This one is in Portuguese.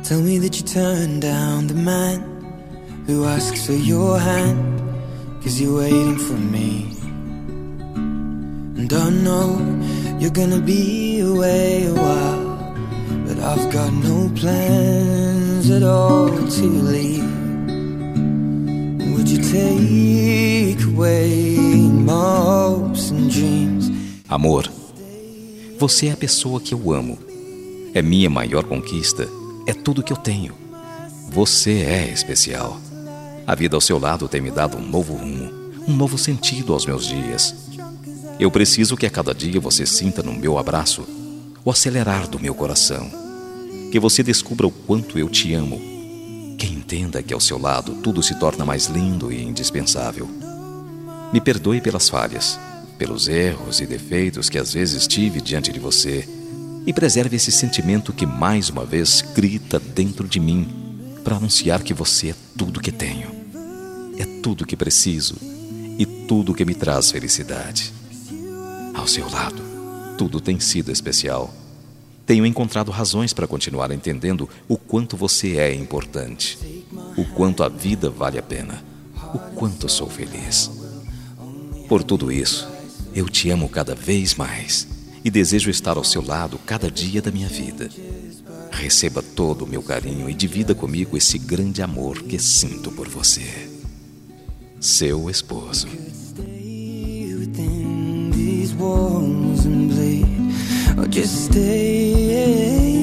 Tell me that you turned down the man who asks for your hand, 'cause you're waiting for me. And I know you're gonna be away a while, but I've got no plans at all to leave. Would you take away my hopes and dreams? Amor, você é a pessoa que eu amo. É minha maior conquista. É tudo que eu tenho. Você é especial. A vida ao seu lado tem me dado um novo rumo, um novo sentido aos meus dias. Eu preciso que a cada dia você sinta no meu abraço o acelerar do meu coração. Que você descubra o quanto eu te amo. Que entenda que ao seu lado tudo se torna mais lindo e indispensável. Me perdoe pelas falhas, pelos erros e defeitos que às vezes tive diante de você, e preserve esse sentimento que mais uma vez grita dentro de mim para anunciar que você é tudo que tenho, é tudo que preciso e tudo que me traz felicidade. Ao seu lado, tudo tem sido especial. Tenho encontrado razões para continuar entendendo o quanto você é importante, o quanto a vida vale a pena, o quanto sou feliz. Por tudo isso, eu te amo cada vez mais e desejo estar ao seu lado cada dia da minha vida. Receba todo o meu carinho e divida comigo esse grande amor que sinto por você. Seu esposo. Just stay